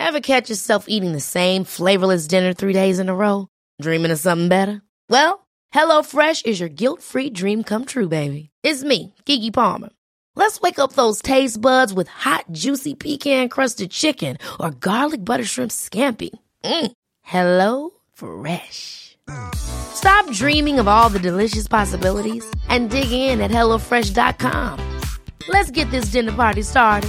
Ever catch yourself eating the same flavorless dinner 3 days in a row? Dreaming of something better? Well, HelloFresh is your guilt-free dream come true, baby. It's me, Keke Palmer. Let's wake up those taste buds with hot, juicy pecan-crusted chicken or garlic butter shrimp scampi. Hello Fresh. Stop dreaming of all the delicious possibilities and dig in at HelloFresh.com. Let's get this dinner party started.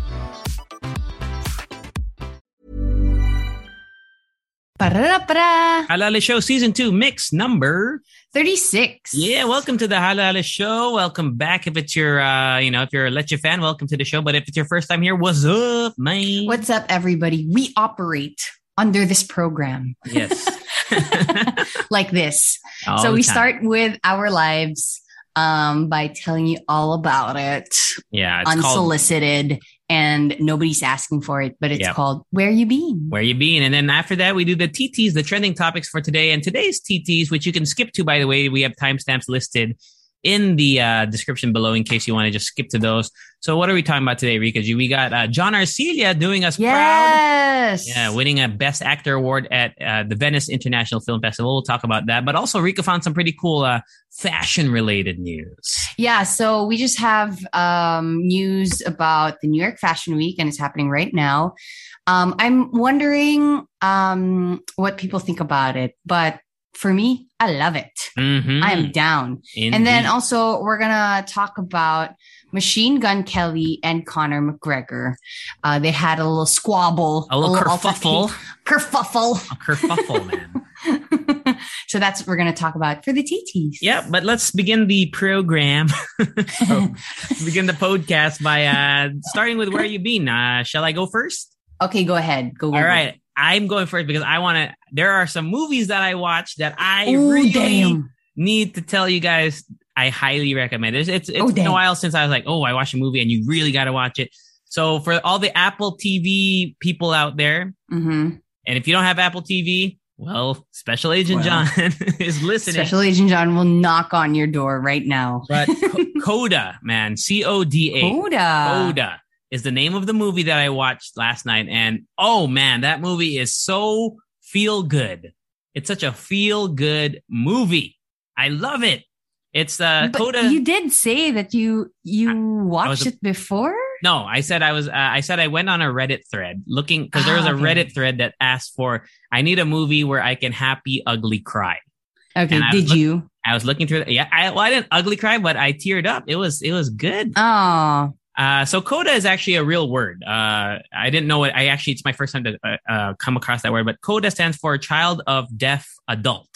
Halal Show Season 2 Mix number 36. Yeah, welcome to the Halal Show. Welcome back. If it's your, if you're a Leche fan, welcome to the show. But if it's your first time here, what's up, man? What's up, everybody? We operate under this program. Yes. Like this. All so the we time. start with our lives by telling you all about it. Yeah, it's unsolicited. And nobody's asking for it, but it's Yep. called Where You Been? Where You Been? And then after that, we do the TTs, the trending topics for today. And today's TTs, which you can skip to, by the way, we have timestamps listed in the description below in case you want to just skip to those. So what are we talking about today, Rika? We got John Arcilla doing us proud. Yes. Yeah, winning a Best Actor award at the Venice International Film Festival. We'll talk about that. But also, Rika found some pretty cool fashion-related news. Yeah, so we just have news about the New York Fashion Week, and it's happening right now. I'm wondering what people think about it, but for me, I love it. Mm-hmm. I am down. Indeed. And then also, we're going to talk about Machine Gun Kelly and Conor McGregor. They had a little squabble. A little kerfuffle. Kerfuffle. A kerfuffle, man. So that's what we're going to talk about for the TTs. Yeah, but let's begin the program. Begin the podcast by starting with Where You Been. Shall I go first? Okay, go ahead. Go. All right. I'm going first because I want to. There are some movies that I watched that I really need to tell you guys I highly recommend. It's been a while since I was like, I watched a movie and you really got to watch it. So for all the Apple TV people out there, and if you don't have Apple TV, well, Special Agent John is listening. Special Agent John will knock on your door right now. But Coda, man, CODA. Coda is the name of the movie that I watched last night. And oh man, that movie is so feel good. It's such a feel good movie. I love it. It's Coda. You did say that you watched it before? No, I said I went on a Reddit thread looking because there was a Reddit thread that asked for, I need a movie where I can happy, ugly cry. Okay. Did you? I was looking through. Yeah. I didn't ugly cry, but I teared up. It was good. Oh. So coda is actually a real word. I didn't know it. It's my first time to come across that word, but coda stands for child of deaf adult.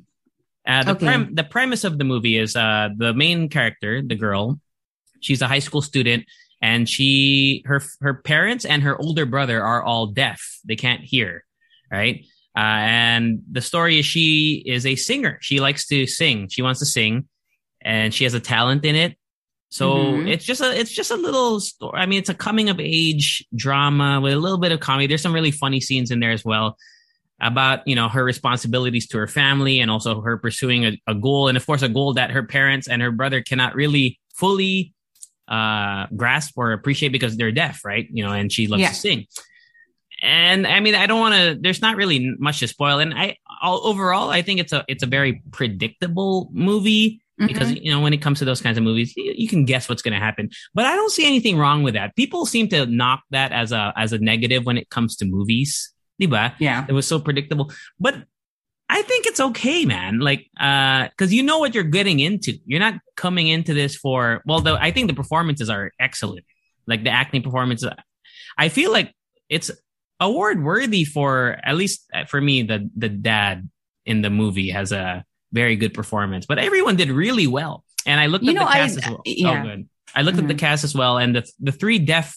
The premise of the movie is, the main character, the girl, she's a high school student and her parents and her older brother are all deaf. They can't hear. Right. And the story is she is a singer. She likes to sing. She wants to sing and she has a talent in it. So it's just a little story. I mean, it's a coming of age drama with a little bit of comedy. There's some really funny scenes in there as well about, her responsibilities to her family and also her pursuing a goal. And of course, a goal that her parents and her brother cannot really fully grasp or appreciate because they're deaf, right? And she loves to sing. And I mean, there's not really much to spoil. And overall, I think it's a very predictable movie. Because, when it comes to those kinds of movies, you can guess what's going to happen. But I don't see anything wrong with that. People seem to knock that as a negative when it comes to movies. Diba? Yeah. It was so predictable. But I think it's okay, man. Like, because you know what you're getting into. You're not coming into this for, I think the performances are excellent. Like the acting performances. I feel like it's award worthy for, at least for me, the dad in the movie has a very good performance, but everyone did really well. And I looked at the cast as well. Yeah. Oh, good. I looked at the cast as well, and the three deaf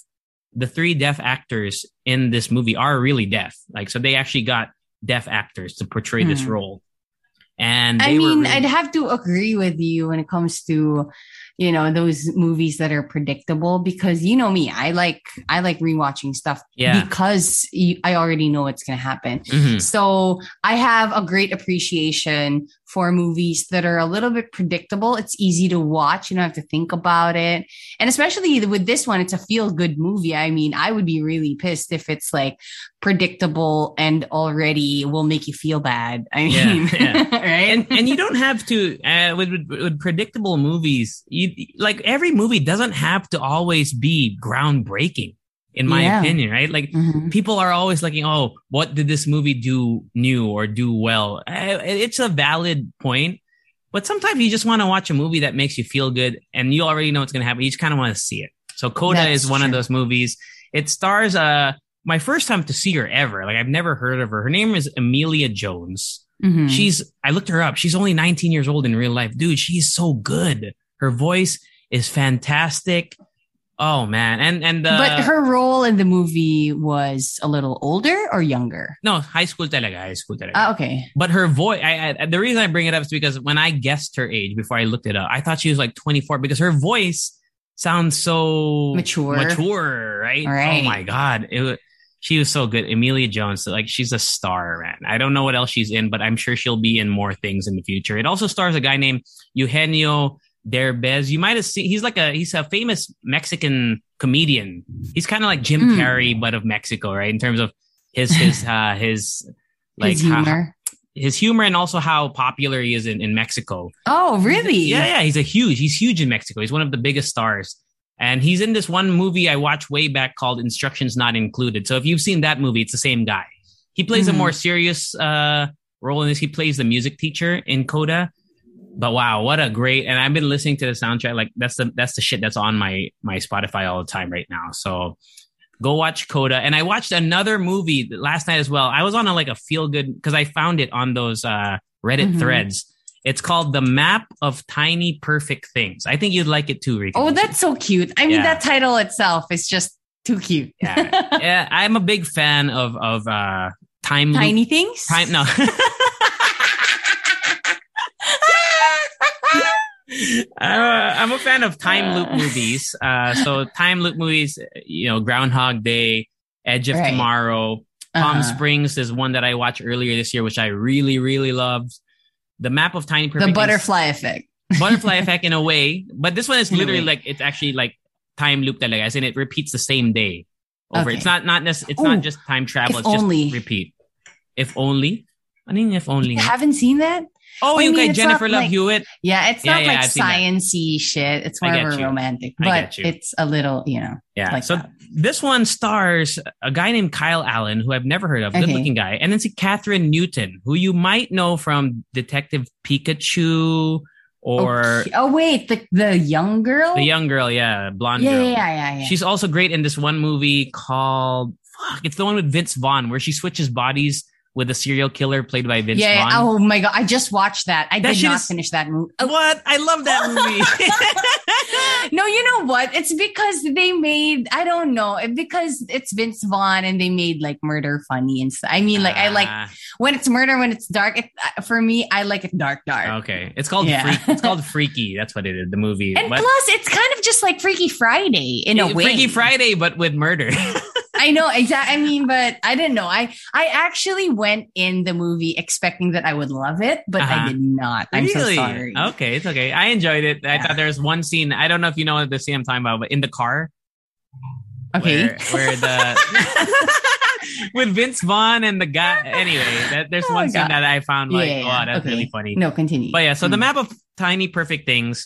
actors in this movie are really deaf. Like, so they actually got deaf actors to portray this role. And I'd have to agree with you when it comes to, those movies that are predictable, because me, I like rewatching stuff because I already know what's going to happen. So I have a great appreciation for movies that are a little bit predictable. It's easy to watch. You don't have to think about it. And especially with this one, it's a feel good movie. I mean, I would be really pissed if it's like predictable and already will make you feel bad. I mean, right? And you don't have to, with predictable movies, like every movie doesn't have to always be groundbreaking. In my opinion, right? Like people are always looking, oh, what did this movie do new or do well? It's a valid point, but sometimes you just want to watch a movie that makes you feel good and you already know what's going to happen. You just kind of want to see it. So Coda is one of those movies. It stars, my first time to see her ever. Like I've never heard of her. Her name is Emilia Jones. I looked her up. She's only 19 years old in real life. Dude, she's so good. Her voice is fantastic. Oh man, but her role in the movie was a little older or younger? No, high school talaga. Okay. But her voice, the reason I bring it up is because when I guessed her age before I looked it up, I thought she was like 24 because her voice sounds so mature, right? Oh my god, she was so good. Emilia Jones, like she's a star, man. I don't know what else she's in, but I'm sure she'll be in more things in the future. It also stars a guy named Eugenio Derbez. You might have seen, he's a famous Mexican comedian. He's kind of like Jim Carrey, but of Mexico, right? In terms of his humor. His humor and also how popular he is in Mexico. Oh, really? Yeah. He's huge in Mexico. He's one of the biggest stars. And he's in this one movie I watched way back called Instructions Not Included. So if you've seen that movie, it's the same guy. He plays a more serious role in this. He plays the music teacher in Coda. But wow, what a great, and I've been listening to the soundtrack. Like that's the shit that's on my Spotify all the time right now. So go watch Coda. And I watched another movie last night as well. I was on a feel good because I found it on those Reddit threads. It's called The Map of Tiny Perfect Things. I think you'd like it too, Ricky. Oh, that's so cute. I mean, that title itself is just too cute. Yeah, I'm a big fan of tiny things. No. I'm a fan of time loop movies. So time loop movies, Groundhog Day, Edge of Tomorrow, Palm Springs is one that I watched earlier this year, which I really, really loved. The Map of Tiny Perfect. The Butterfly Effect. Butterfly Effect in a way, but this one is literally like it's actually like time loop talaga, as in it repeats the same day over. Okay. It's not just time travel. It's only. Just repeat. If only. I mean, if only. You haven't seen that? Oh, you got Jennifer Love Hewitt. Yeah, it's not like sciencey shit. It's more of a romantic, but it's a little, Yeah. Like so this one stars a guy named Kyle Allen, who I've never heard of, good-looking guy, and then Catherine Newton, who you might know from Detective Pikachu or the young girl, blonde girl. Yeah. She's also great in this one movie called it's the one with Vince Vaughn where she switches bodies with a serial killer played by Vince Vaughn. Oh my god, I just watched that. I did not finish that movie. What? I love that movie. No, you know what? It's because they made, I don't know, because it's Vince Vaughn and they made like murder funny and stuff. I mean, like I like when it's murder, when it's dark. For me, I like it dark. Okay, it's called it's called Freaky. That's what it is. The movie, and plus it's kind of just like Freaky Friday in a way. Freaky Friday, but with murder. I know exactly. I mean, but I didn't know. I actually went in the movie expecting that I would love it, but I did not. I'm so sorry. Okay, it's okay. I enjoyed it. I thought there was one scene. I don't know if you know the scene I'm talking about, but in the car. Okay. Where the with Vince Vaughn and the guy. Anyway, there's one scene that I found that's really funny. No, continue. But yeah, so the Map of Tiny Perfect Things.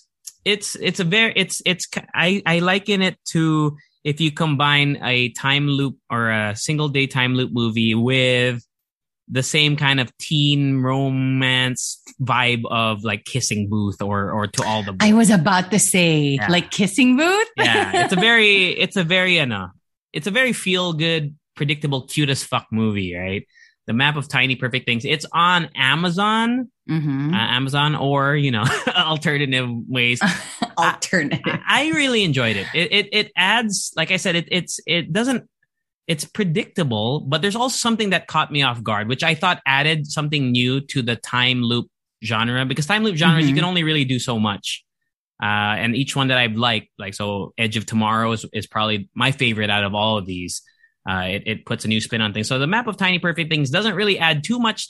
I liken it to if you combine a time loop or a single day time loop movie with the same kind of teen romance vibe of like Kissing Booth or To All the Boys. I was about to say like Kissing Booth. Yeah, it's a very feel good, predictable, cute as fuck movie, right? The Map of Tiny Perfect Things. It's on Amazon, Amazon, or alternative ways. I really enjoyed it. It adds, like I said, it's predictable, but there's also something that caught me off guard, which I thought added something new to the time loop genre, because time loop genres you can only really do so much. And each one that I've liked, so Edge of Tomorrow is probably my favorite out of all of these. It puts a new spin on things. So the Map of Tiny Perfect Things doesn't really add too much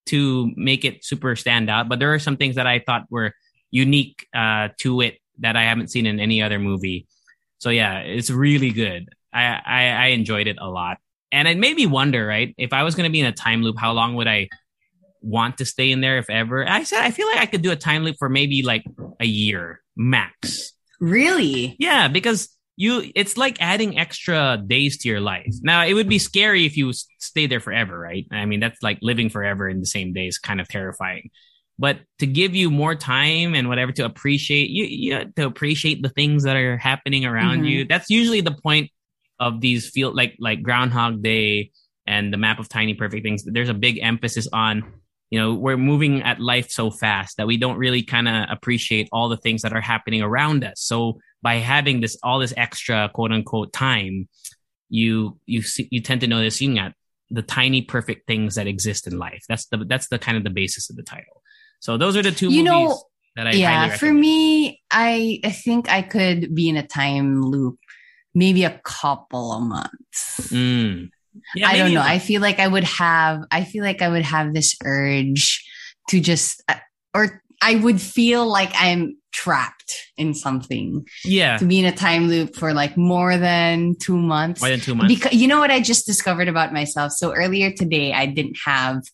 to make it super stand out, but there are some things that I thought were unique to it that I haven't seen in any other movie. So yeah, it's really good. I enjoyed it a lot. And it made me wonder, right? If I was going to be in a time loop, how long would I want to stay in there, if ever? I feel like I could do a time loop for maybe like a year max. Really? Yeah, because it's like adding extra days to your life. Now, it would be scary if you stay there forever, right? I mean, that's like living forever in the same day is kind of terrifying. But to give you more time and whatever to appreciate to appreciate the things that are happening around you. That's usually the point of these feel like Groundhog Day and the Map of Tiny Perfect Things. There's a big emphasis on, we're moving at life so fast that we don't really kind of appreciate all the things that are happening around us. So by having all this extra quote unquote time, you tend to notice the tiny perfect things that exist in life. That's the kind of the basis of the title. So those are the two movies that I highly recommend. For me, I think I could be in a time loop maybe a couple of months. Yeah, I don't know. I feel like I would have this urge to just, or I would feel like I'm trapped in something. Yeah. To be in a time loop for like more than 2 months. More than 2 months. Because you know what I just discovered about myself? So earlier today, I didn't have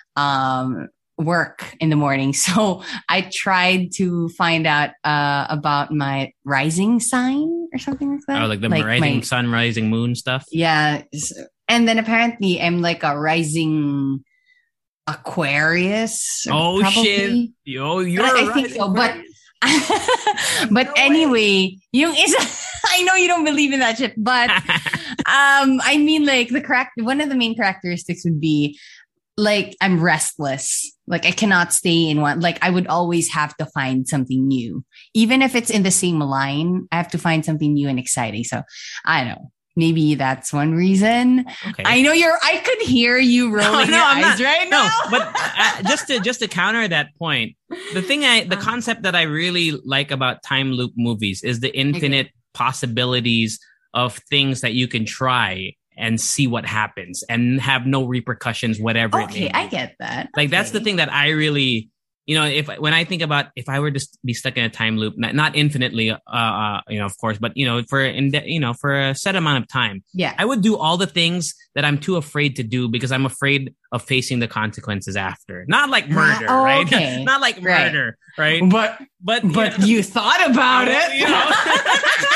work in the morning. So I tried to find out about my rising sign or something like that. Oh, like the rising sun, rising moon stuff? Yeah. And then apparently I'm like a rising Aquarius. Oh, probably. Shit. Yo, I think so. But anyway, yung isa, I know you don't believe in that shit, but I mean, like one of the main characteristics would be like I'm restless. Like I cannot stay in one. Like I would always have to find something new, even if it's in the same line. I have to find something new and exciting. So I don't know. Maybe that's one reason. Okay. I know I could hear you rolling your eyes right now. No, but just to counter that point, the concept that I really like about time loop movies is the infinite possibilities of things that you can try and see what happens and have no repercussions, whatever it may be. I get that. Like that's the thing that I really, when I think about if I were to be stuck in a time loop, not infinitely, of course, but for a set amount of time, I would do all the things that I'm too afraid to do because I'm afraid of facing the consequences after. Not like murder, right? Okay. Not like murder, right? But you thought about it.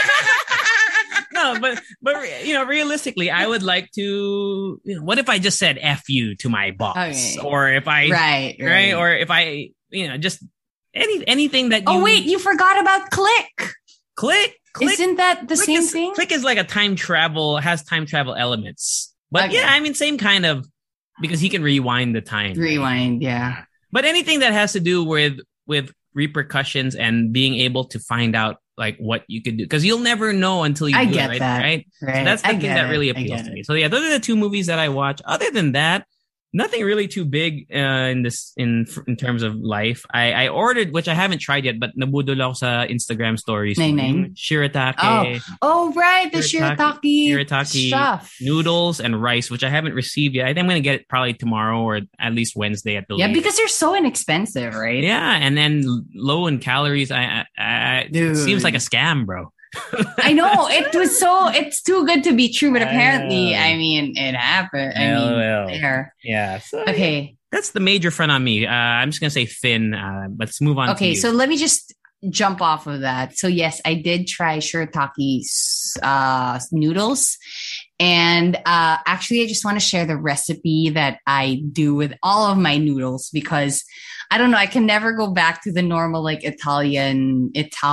No, but realistically, I would like to. What if I just said "F you" to my boss, or if I right, or if I just anything that. Oh wait, you forgot about Click. Click. Isn't that the same thing? Click is like has time travel elements, but I mean same kind of because he can rewind the time. Rewind, yeah. But anything that has to do with repercussions and being able to find out like what you could do because you'll never know until you do it, right? So that's the thing that really appeals to me. So yeah, those are the two movies that I watch. Other than that, nothing really too big in terms of life. I ordered, which I haven't tried yet, but nabudol ako sa Instagram stories. Shirataki. Oh right, the shirataki stuff. Noodles and rice, which I haven't received yet. I think I'm gonna get it probably tomorrow or at least Wednesday at the latest. Because they're so inexpensive, right? Yeah, and then low in calories. It seems like a scam, bro. I know it's too good to be true, but apparently, I mean, it happened. There. Yeah. So, okay. That's the major front on me. I'm just going to say Finn. Let's move on. Okay. So let me just jump off of that. So yes, I did try Shirataki's noodles. And actually, I just want to share the recipe that I do with all of my noodles because I don't know. I can never go back to the normal like Italian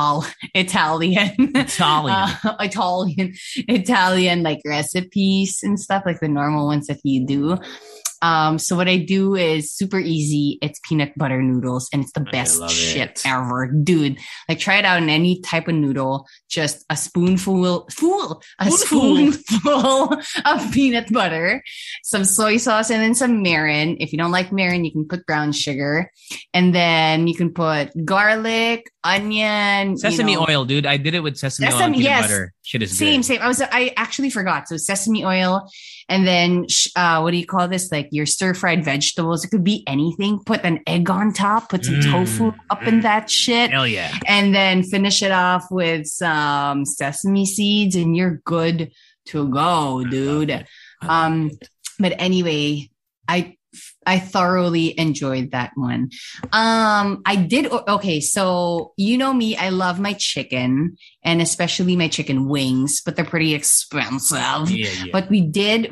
like recipes and stuff like the normal ones that you do. So what I do is super easy. It's peanut butter noodles and it's the best shit ever, dude. Like try it out in any type of noodle. Just a spoonful of peanut butter, some soy sauce, and then some mirin. If you don't like mirin, you can put brown sugar, and then you can put garlic, onion, sesame oil, dude. I did it with sesame oil and peanut butter. Shit is same. good. I actually forgot. So sesame oil, and then what do you call this? Like your stir fried vegetables. It could be anything. Put an egg on top. Put some tofu up in that shit. Hell yeah! And then finish it off with some sesame seeds, and you're good to go, dude. But anyway, I thoroughly enjoyed that one. I did. Okay. So you know me, I love my chicken and especially my chicken wings, but they're pretty expensive. Yeah. But we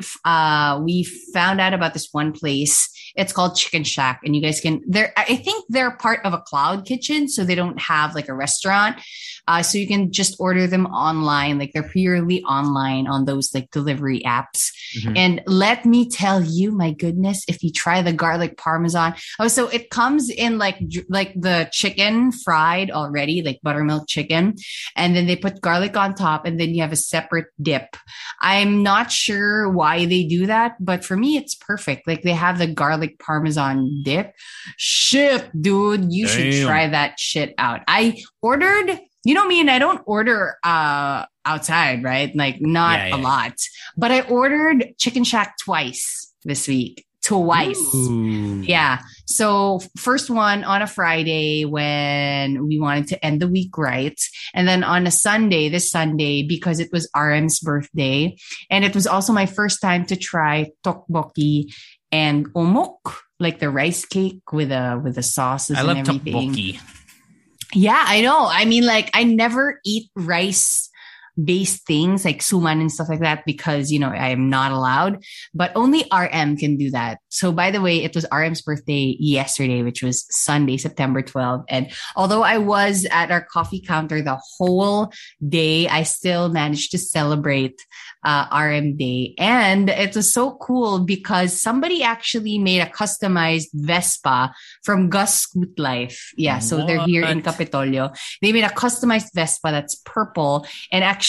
found out about this one place. It's called Chicken Shack, and you guys I think they're part of a cloud kitchen. So they don't have like a restaurant. So you can just order them online. Like they're purely online on those like delivery apps. Mm-hmm. And let me tell you, my goodness, if you try the garlic parmesan. Oh, so it comes in like the chicken fried already, like buttermilk chicken. And then they put garlic on top, and then you have a separate dip. I'm not sure why they do that, but for me, it's perfect. Like they have the garlic parmesan dip. Shit, dude, you should try that shit out. I ordered, you know me, and I don't order outside, right? Like not a lot, but I ordered Chicken Shack twice this week. Twice. Ooh. Yeah. So first one on a Friday when we wanted to end the week right. And then on this Sunday, because it was RM's birthday. And it was also my first time to try tteokbokki and omok, like the rice cake with the sauces and everything. I love tteokbokki. Yeah, I know. I mean, like I never eat rice based things like suman and stuff like that because, you know, I am not allowed, but only RM can do that. So by the way, it was RM's birthday yesterday, which was Sunday, September 12th. And although I was at our coffee counter the whole day, I still managed to celebrate RM Day. And it was so cool because somebody actually made a customized Vespa from Gus Scoot Life. Yeah. So they're here in Capitolio. They made a customized Vespa that's purple. And actually,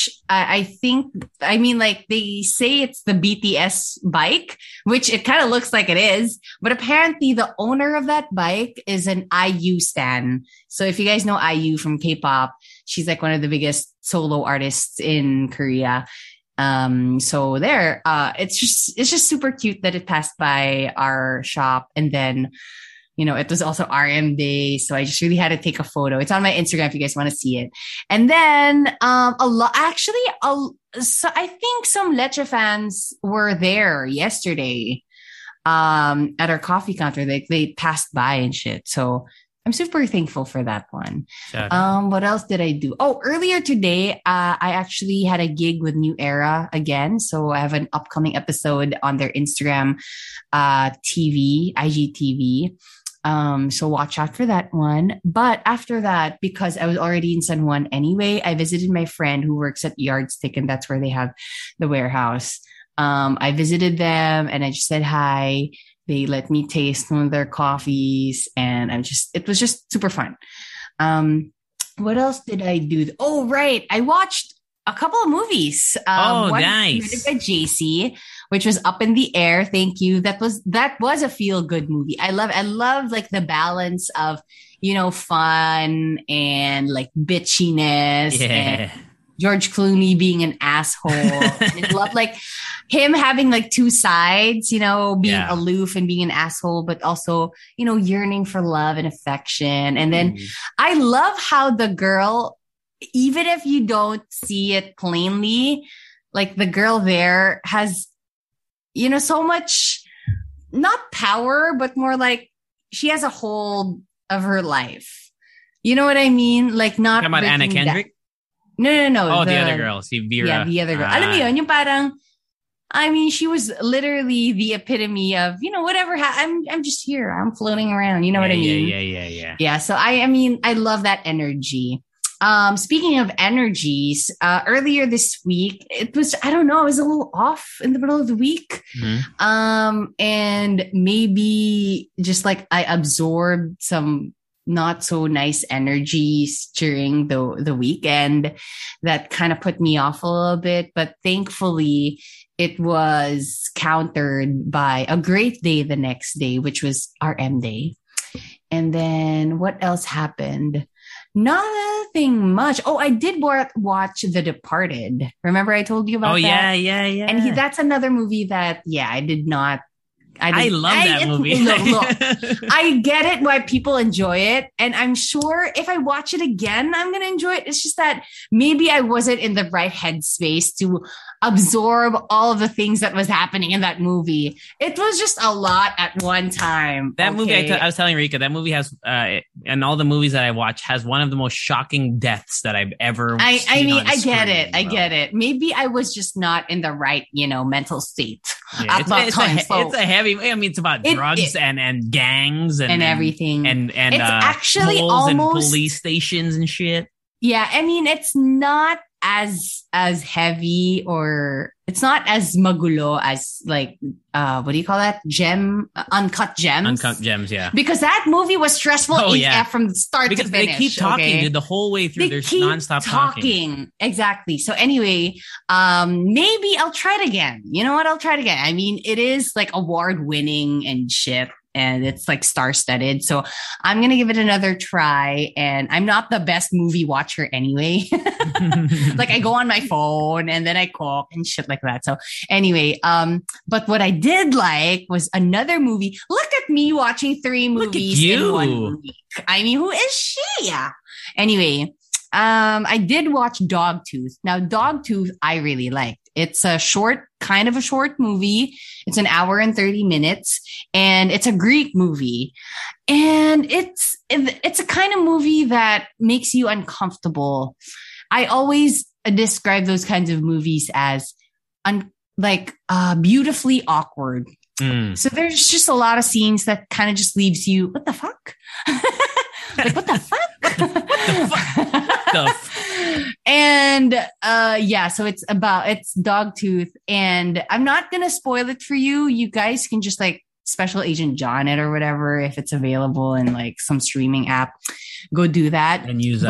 I mean, like they say it's the BTS bike, which it kind of looks like it is, but apparently the owner of that bike is an IU stan. So if you guys know IU from K-pop, she's like one of the biggest solo artists in Korea. So there, it's just super cute that it passed by our shop. And then, you know, it was also RM Day. So I just really had to take a photo. It's on my Instagram if you guys want to see it. And then, so I think some Leche fans were there yesterday, at our coffee counter. They passed by and shit. So I'm super thankful for that one. What else did I do? Oh, earlier today, I actually had a gig with New Era again. So I have an upcoming episode on their Instagram, IGTV. So watch out for that one. But after that, because I was already in San Juan anyway, I visited my friend who works at Yardstick, and that's where they have the warehouse. I visited them and I just said hi. They let me taste one of their coffees, and it was just super fun. What else did I do? Oh, right. I watched a couple of movies. One nice. By JC, which was Up in the Air. Thank you. That was a feel good movie. I love like the balance of, you know, fun and like bitchiness. Yeah. And George Clooney being an asshole. I love like him having like two sides, you know, being aloof and being an asshole, but also, you know, yearning for love and affection. And then I love how the girl, even if you don't see it plainly, like the girl there has, you know, so much, not power, but more like she has a hold of her life. You know what I mean? Like not. Talking about Anna Kendrick? No. Oh, the other girl. Si Vera. Yeah, the other girl. Alam mo yun, yung parang, I mean, she was literally the epitome of, you know, whatever. I'm just here. I'm floating around. You know what I mean? Yeah. Yeah. So I mean, I love that energy. Speaking of energies, earlier this week, it was a little off in the middle of the week. Mm-hmm. And maybe just like I absorbed some not so nice energies during the weekend that kind of put me off a little bit, but thankfully it was countered by a great day the next day, which was RM Day. And then what else happened? Nothing much. Oh, I did watch The Departed. Remember I told you about that? Yeah. And that's another movie that, I did not. I love that movie. Look, I get it why people enjoy it. And I'm sure if I watch it again, I'm going to enjoy it. It's just that maybe I wasn't in the right headspace to absorb all of the things that was happening in that movie. It was just a lot at one time. That movie, I was telling Rika, that movie has, and all the movies that I watch, has one of the most shocking deaths that I've ever seen. I get it. Maybe I was just not in the right, mental state at that time. It's a heavy. I mean, it's about drugs and gangs and everything and it's actually almost and police stations and shit. Yeah, I mean, it's not as heavy, or it's not as magulo as like what do you call that? Uncut Gems, yeah. Because that movie was stressful from the start to finish. They keep talking, dude, the whole way through. There's nonstop talking. Exactly. So anyway, maybe I'll try it again. You know what? I'll try it again. I mean, it is like award-winning and shit. And it's like star-studded. So I'm going to give it another try. And I'm not the best movie watcher anyway. Like I go on my phone and then I cook and shit like that. So anyway, but what I did like was another movie. Look at me watching 3 movies in 1 week. I mean, who is she? Anyway, I did watch Dogtooth. Now, Dogtooth, I really liked. It's kind of a short movie. It's an hour and 30 minutes, and it's a Greek movie. And it's a kind of movie that makes you uncomfortable. I always describe those kinds of movies as beautifully awkward. So there's just a lot of scenes that kind of just leaves you, what the fuck? Like, what the fuck? And so it's Dogtooth, and I'm not gonna spoil it for you. You guys can just like Special Agent John it or whatever if it's available in like some streaming app. Go do that and use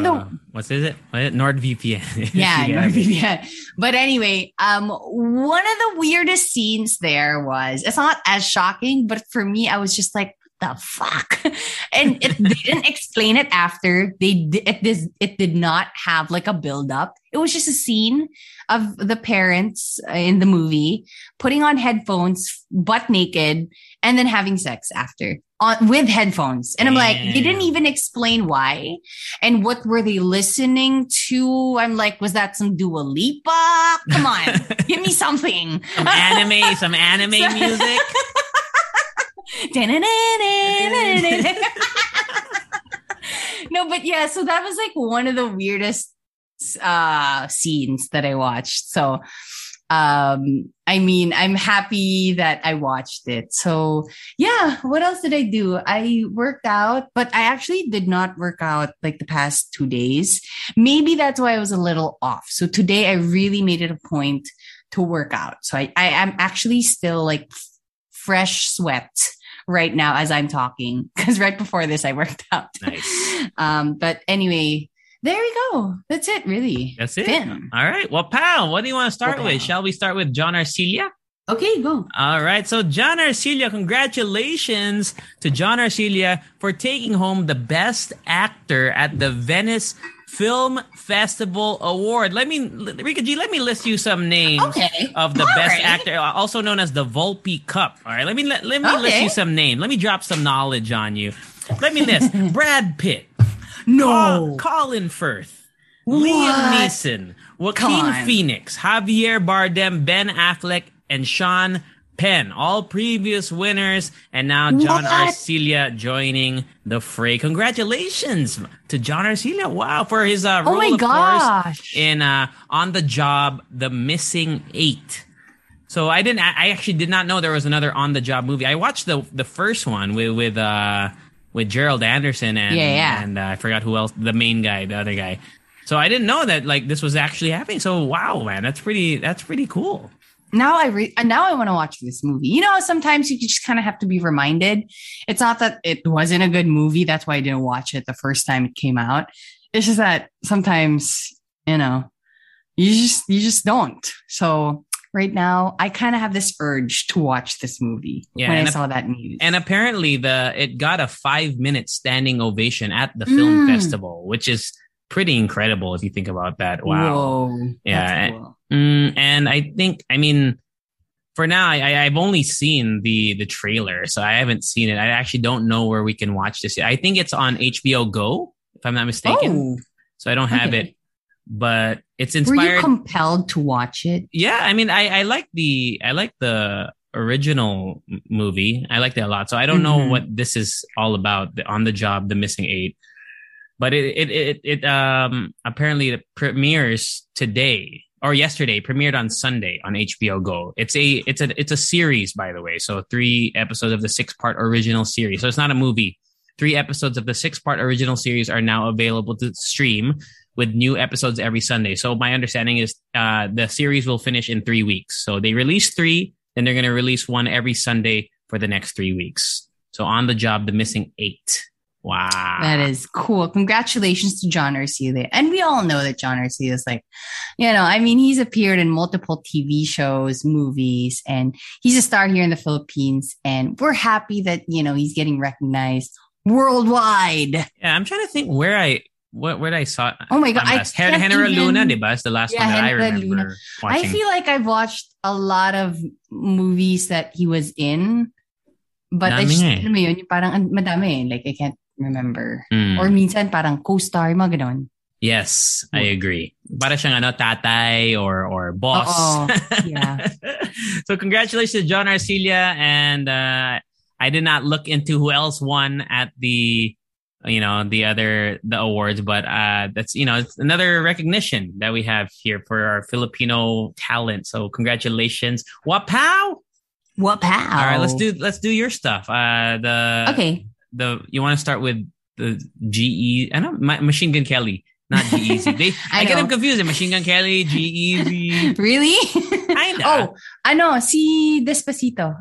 NordVPN. Yeah, NordVPN. But anyway, one of the weirdest scenes there was, it's not as shocking, but for me, I was just like, the fuck? And they didn't explain it after. It did not have like a build up. It was just a scene of the parents in the movie putting on headphones, butt naked, and then having sex after with headphones. And I'm like, they didn't even explain why. And what were they listening to? I'm like, was that some Dua Lipa? Come on, give me something. Some anime music. No, but yeah, so that was like one of the weirdest scenes that I watched. So I mean, I'm happy that I watched it. So yeah, what else did I do? I worked out, but I actually did not work out like the past 2 days. Maybe that's why I was a little off. So today I really made it a point to work out. So I am actually still like fresh sweat right now as I'm talking, because right before this I worked out. Nice. But anyway, there we go. That's it, really. That's it. Finn. All right. Well, pal, what do you want to start with? Shall we start with John Arcilla? Okay, go. All right. So John Arcilla, congratulations to John Arcilla for taking home the Best Actor at the Venice Film Festival Award. Rika G, let me list you some names of the Best Actor, also known as the Volpe Cup. All right. Let me list you some names. Let me drop some knowledge on you. Let me list Brad Pitt. No. Colin Firth. Liam Neeson. Joaquin Phoenix. Javier Bardem. Ben Affleck. And Sean Penn. All previous winners. And now John Arcilla joining the fray. Congratulations to John Arcilla. Wow. For his role, of course, in On the Job, The Missing 8. So I actually did not know there was another On the Job movie. I watched the first one with Gerald Anderson and I forgot who else, the main guy, the other guy. So I didn't know that like this was actually happening. So wow, man, that's pretty cool. Now I want to watch this movie. You know, sometimes you just kind of have to be reminded. It's not that it wasn't a good movie. That's why I didn't watch it the first time it came out. It's just that sometimes, you know, you just don't. So right now, I kind of have this urge to watch this movie when I saw that news. And apparently it got a 5-minute standing ovation at the film festival, which is pretty incredible if you think about that. Wow. Whoa, yeah. Cool. And I think, I mean, for now, I've only seen the trailer, so I haven't seen it. I actually don't know where we can watch this yet. I think it's on HBO Go, if I'm not mistaken. So I don't have it, but it's inspired. Were you compelled to watch it? Yeah, I mean, I like the original movie. I liked it a lot. So I don't know what this is all about. On the Job, The Missing 8. But it apparently it premieres today or yesterday. Premiered on Sunday on HBO Go. It's a series, by the way. So 3 episodes of the 6-part original series. So it's not a movie. 3 episodes of the 6-part original series are now available to stream with new episodes every Sunday. So my understanding is the series will finish in 3 weeks. So they release 3, then they're going to release 1 every Sunday for the next 3 weeks. So On the Job, The Missing 8. Wow. That is cool. Congratulations to John Arcilla. And we all know that John Arcilla is like, I mean, he's appeared in multiple TV shows, movies, and he's a star here in the Philippines. And we're happy that, he's getting recognized worldwide. Yeah, I'm trying to think where I saw. Oh my God. Genera Luna, diba? It's the last one that I remember watching. I feel like I've watched a lot of movies that he was in. But I just, parang madami. Like, I can't remember. Or minsan parang co-star, mga ganon. Yes, I agree. Para siyang tatay or boss. Yeah. So congratulations to John Arcilla, and I did not look into who else won at the awards, but that's it's another recognition that we have here for our Filipino talent. So congratulations. Wapow! Wapow. All right, let's do your stuff. Okay. You want to start with the GE? I know Machine Gun Kelly, not G-Eazy. I get them confused. Machine Gun Kelly, G-Eazy. Really? Kinda. Oh, I know. Si Despacito.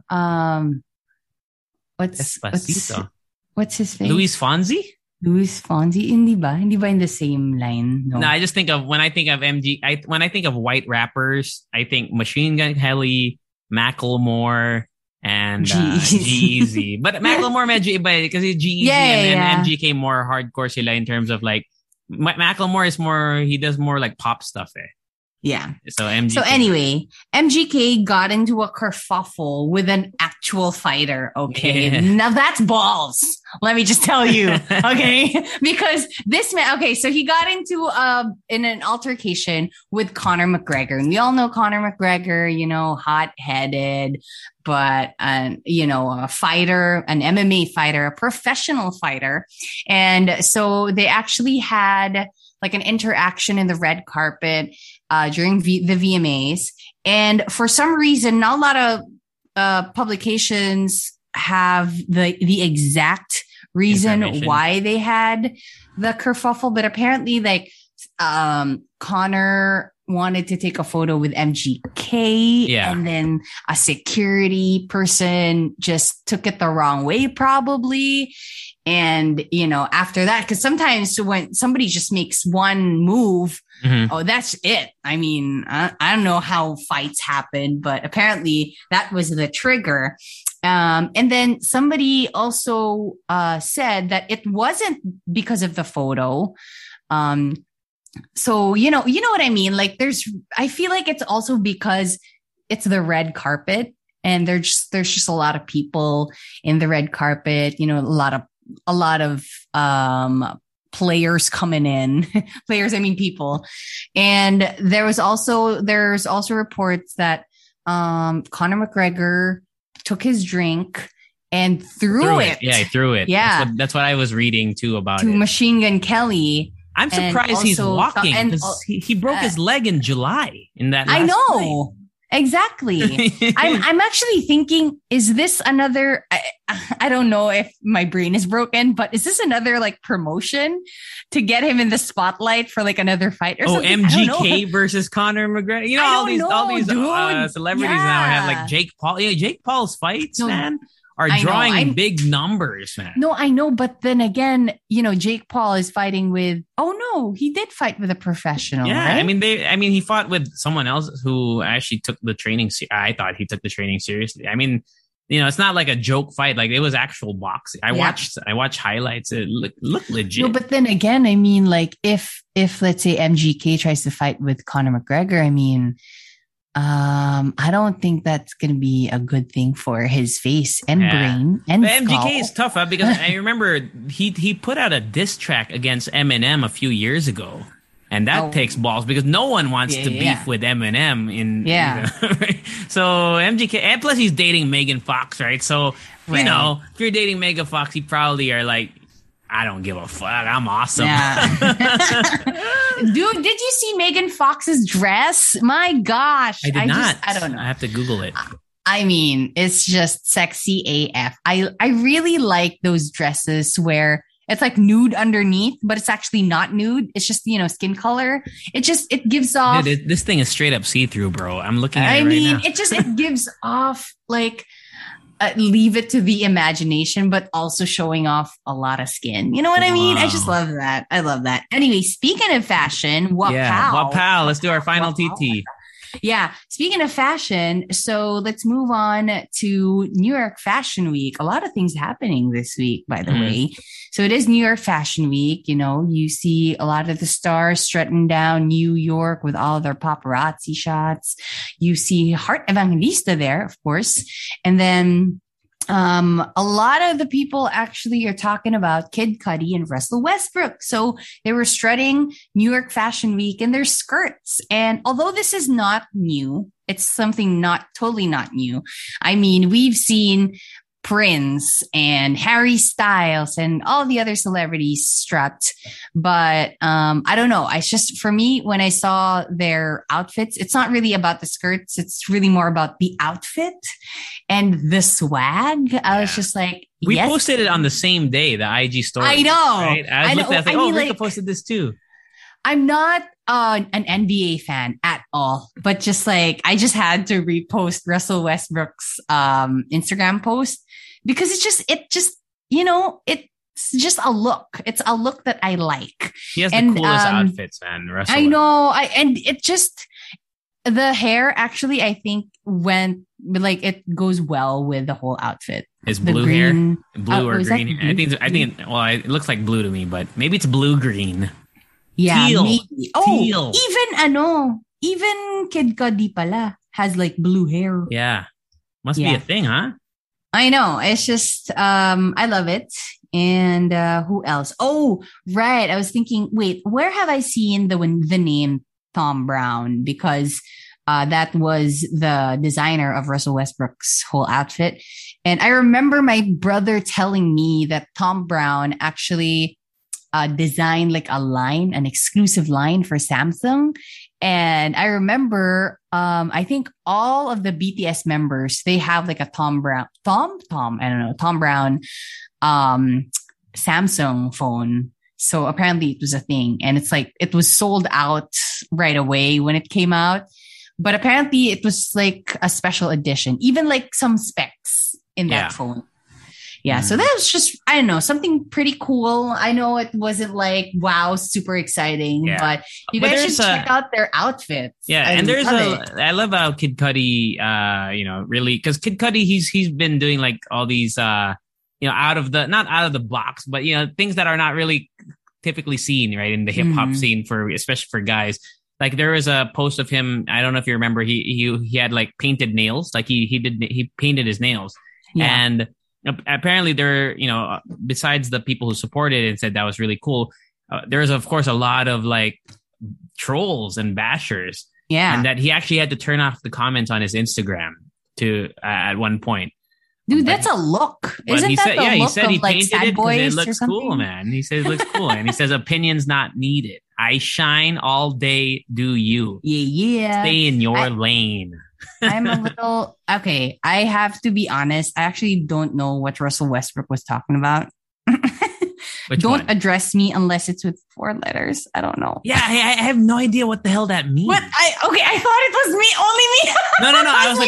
What's his face? Luis Fonsi. Hindi ba in the same line? No, I just think of when I think of when I think of white rappers, I think Machine Gun Kelly, Macklemore, and G-Eazy. But Macklemore medyo iba because he's G-Eazy and MGK more hardcore sila in terms of like Macklemore is more, he does more like pop stuff Yeah. So anyway, MGK got into a kerfuffle with an actual fighter. Okay. Yeah. Now that's balls. Let me just tell you. Okay. Because this man, okay. So he got into, in an altercation with Conor McGregor, and we all know Conor McGregor, hot-headed, but, a fighter, an MMA fighter, a professional fighter. And so they actually had like an interaction in the red carpet during the VMAs. And for some reason, not a lot of publications have the exact reason why they had the kerfuffle, but apparently like Conor wanted to take a photo with MGK, and then a security person just took it the wrong way probably. And, after that, because sometimes when somebody just makes one move, oh, that's it. I mean, I don't know how fights happen, but apparently that was the trigger. And then somebody also said that it wasn't because of the photo. So, you know what I mean? Like I feel like it's also because it's the red carpet and there's just a lot of people in the red carpet, a lot of players coming in. Players, I mean people. And there's also reports that Conor McGregor took his drink and threw it. Yeah, he threw it. Yeah. That's what I was reading too about it. To Machine Gun Kelly. I'm surprised he's walking because he broke his leg in July in that last I know. fight. Exactly. I'm actually thinking, is this another, I don't know if my brain is broken, but is this another like promotion to get him in the spotlight for like another fight or something? MGK versus Conor McGregor. All these celebrities now have like Jake Paul. Yeah, Jake Paul's fights, man. are drawing big numbers, man. No, I know. But then again, Jake Paul is fighting with, he did fight with a professional. Yeah. Right? I mean, he fought with someone else who actually took the training. I thought he took the training seriously. I mean, it's not like a joke fight. Like, it was actual boxing. I watched highlights. It looked legit. No, but then again, I mean, like if let's say MGK tries to fight with Conor McGregor, I mean, I don't think that's going to be a good thing for his face and brain and but skull. MGK is tough, because I remember he put out a diss track against Eminem a few years ago. And that takes balls, because no one wants to beef with Eminem. So MGK, and plus he's dating Megan Fox, right? So, if you're dating Megan Fox, you probably are like, I don't give a fuck. I'm awesome. Yeah. Dude, did you see Megan Fox's dress? My gosh. I did not. I don't know. I have to Google it. I mean, it's just sexy AF. I really like those dresses where it's like nude underneath, but it's actually not nude. It's just, skin color. It gives off. Dude, this thing is straight up see-through, bro. I'm looking at it right now. It gives off like, leave it to the imagination, but also showing off a lot of skin. You know what I mean? I just love that. I love that. Anyway, speaking of fashion, Wapow. Let's do our final TT. Yeah. Speaking of fashion, so let's move on to New York Fashion Week. A lot of things happening this week, by the way. So it is New York Fashion Week. You see a lot of the stars strutting down New York with all their paparazzi shots. You see Heart Evangelista there, of course. And then a lot of the people actually are talking about Kid Cudi and Russell Westbrook. So they were strutting New York Fashion Week in their skirts. And although this is not new, it's something totally not new. I mean, we've seen Prince and Harry Styles and all the other celebrities strut. But I don't know. For me, when I saw their outfits, it's not really about the skirts. It's really more about the outfit and the swag. I was just like, we posted it on the same day, the IG story. I know. Right? I was like, Rika posted this too. I'm not an NBA fan at all, but just like, I just had to repost Russell Westbrook's Instagram post because it's just just a look. It's a look that I like. He has the coolest outfits, man. Russell. I know. And it just, the hair actually, I think it goes well with the whole outfit. Is blue hair? Blue or green? I think it looks like blue to me, but maybe it's blue-green. Yeah, teal. Maybe. Teal. Even Kid Cudi pala has like blue hair. Yeah. Must be a thing, huh? I know. It's just, I love it. And who else? Oh, right. I was thinking, wait, where have I seen the name Thom Browne? Because that was the designer of Russell Westbrook's whole outfit. And I remember my brother telling me that Thom Browne actually designed like an exclusive line for Samsung. And I remember, I think all of the BTS members, they have like a Thom Browne Samsung phone. So apparently it was a thing, and it's like, it was sold out right away when it came out, but apparently it was like a special edition, even like some specs in that phone. Yeah. So that was just, I don't know, something pretty cool. I know it wasn't like, wow, super exciting, but you guys should check out their outfits. Yeah. I love how Kid Cudi, really, because Kid Cudi, he's been doing like all these, not out of the box, but, things that are not really typically seen, right, in the hip hop scene especially for guys. Like there was a post of him. I don't know if you remember, he had like painted nails, like he painted his nails. Yeah. And apparently there, besides the people who supported it and said that was really cool, there's of course a lot of like trolls and bashers. Yeah. And that he actually had to turn off the comments on his Instagram at one point. Dude, that's a look. Isn't that the look he said of he like painted Sad it because Boys it looks cool, man. He said it looks cool. And he says opinions not needed. I shine all day, do you. Yeah. Stay in your lane. I'm a little, okay, I have to be honest. I actually don't know what Russell Westbrook was talking about. Don't address me unless it's with 4 letters. I don't know. Yeah, I have no idea what the hell that means. I thought it was me, only me. No. I was like,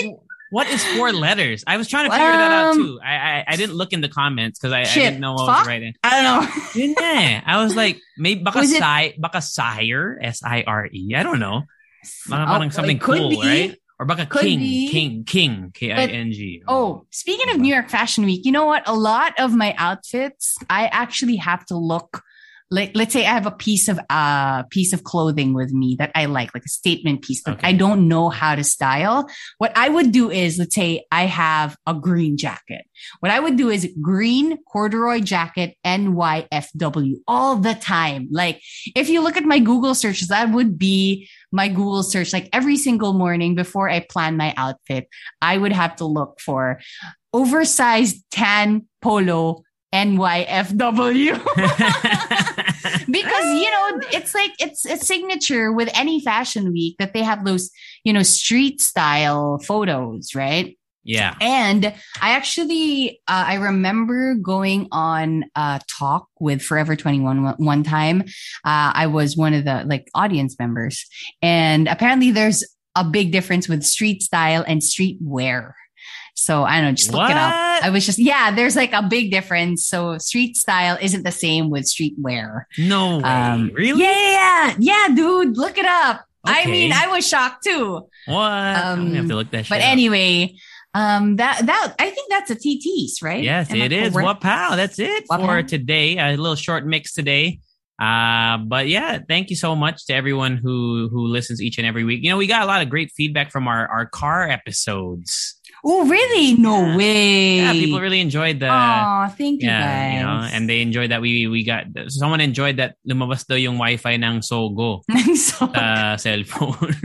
What is 4 letters? I was trying to figure that out too. I didn't look in the comments because I didn't know what was writing. I don't know. I was like, maybe baka sire, S-I-R-E. I don't know. Baka something cool, right? Or baka king, K-I-N-G. Speaking of New York Fashion Week, you know what? A lot of my outfits, I actually have to look. Like, let's say I have a piece of clothing with me that I like a statement piece, but I don't know how to style. What I would do is, let's say I have a green jacket. What I would do is green corduroy jacket, NYFW all the time. Like, if you look at my Google searches, that would be my Google search. Like every single morning before I plan my outfit, I would have to look for oversized tan polo, NYFW. Because, it's like, it's a signature with any fashion week that they have those, street style photos, right? Yeah. And I actually, I remember going on a talk with Forever 21 one time. I was one of the audience members, and apparently there's a big difference with street style and street wear. So I don't know, just look it up. I was just, there's a big difference. So street style isn't the same with street wear. No way. Really? Yeah, dude, look it up. Okay. I mean, I was shocked too. What? I'm gonna have to look that shit up. Anyway, that I think that's a TT's, right? Yes, it is. Wapow. That's it for today. A little short mix today. But yeah, thank you so much to everyone who listens each and every week. We got a lot of great feedback from our car episodes. Oh, really? No way. Yeah, people really enjoyed the... Oh, thank you guys. And they enjoyed that we got... Someone enjoyed that lumabas daw yung Wi-Fi ng Sogo. Cellphone.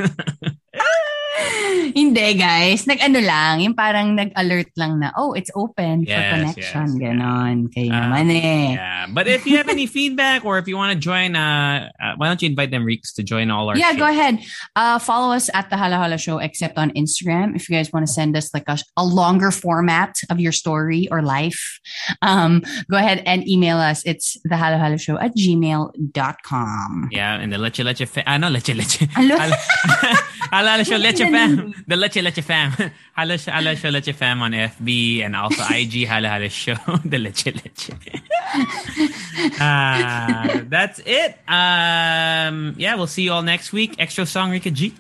Hindi, guys. Yung parang nag-alert lang na, it's open for connection. Ganon. Kaya naman eh. Yeah. But if you have any feedback or if you want to join, why don't you invite them, Reeks, to join all our shit? Go ahead. Follow us at The Hala Hala Show, except on Instagram. If you guys want to send us a longer format of your story or life, go ahead and email us. It's thehalahalashow@gmail.com. Yeah, and the Leche Hala Show Leche Fam. The Leche Fam. Hala Show Leche Fam on FB and also IG Hala Hala Show. The Leche. That's it. We'll see you all next week. Extra song, Rika G.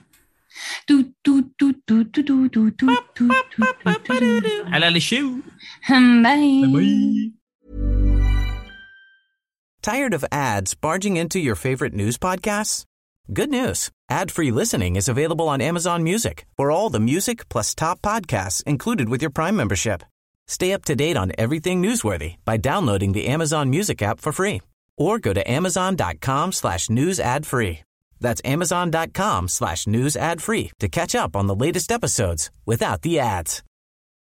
Hala Hala Show. Bye. Tired of ads barging into your favorite news podcasts? Good news. Ad-free listening is available on Amazon Music for all the music plus top podcasts included with your Prime membership. Stay up to date on everything newsworthy by downloading the Amazon Music app for free or go to amazon.com/news ad free. That's amazon.com/news ad free to catch up on the latest episodes without the ads.